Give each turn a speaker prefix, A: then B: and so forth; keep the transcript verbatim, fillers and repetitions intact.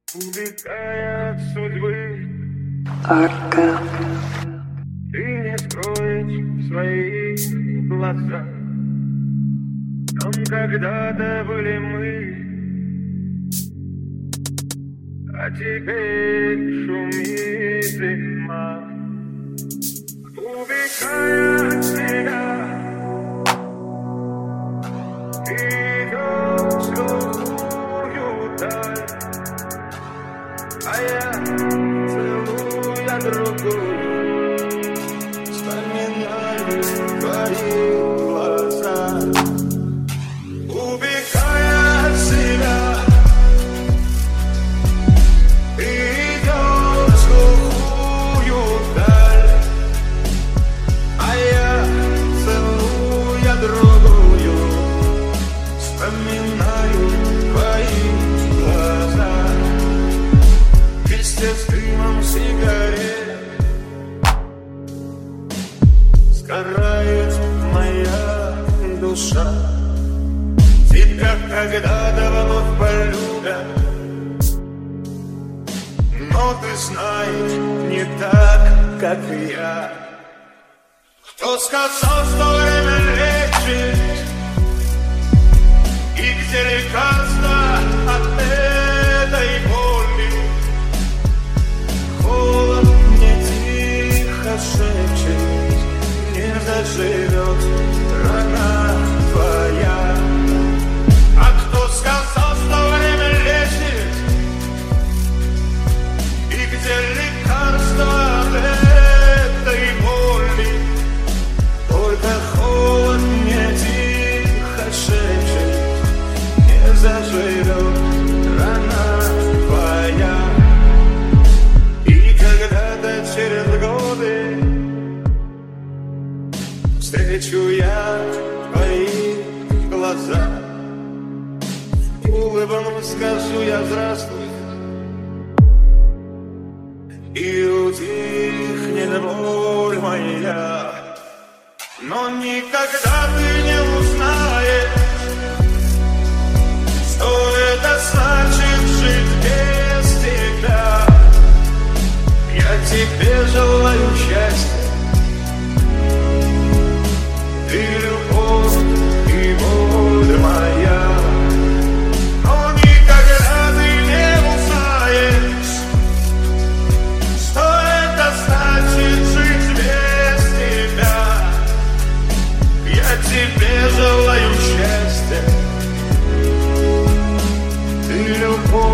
A: Убегая от судьбы,
B: Арка.
A: ты не скроешь свои глаза. Там когда-то были мы, а теперь шумит зима. Убегая от себя, идет злую даль, а я целуя другую, вспоминаю твои глаза. Убегая от себя, идет глухую даль, а я целуя другую, вспоминаю твои глаза. Вместе с дымом сигарет сгорает моя душа. Тебя когда-то вновь полюбят, но ты знаешь, не так, как и я. Кто сказал, что время лечит, и где лекарство от этой боли? Холод мне тихо шепчет, не заживет рана твоя. А кто сказал, что время лечит, и где лекарство от этой боли? Только холод мне тихо шепчет, не заживет рана твоя. И когда-то через годы встречу я твои глаза, улыбнусь, скажу я здравствуй, и утихнет боль моя. Но никогда ты не узнаешь, что это значит жить без тебя. Я тебе желаю счастья, ты любовь и боль моя. Но никогда ты не узнаешь, что это значит жить без тебя. Я тебе желаю счастья, ты любовь.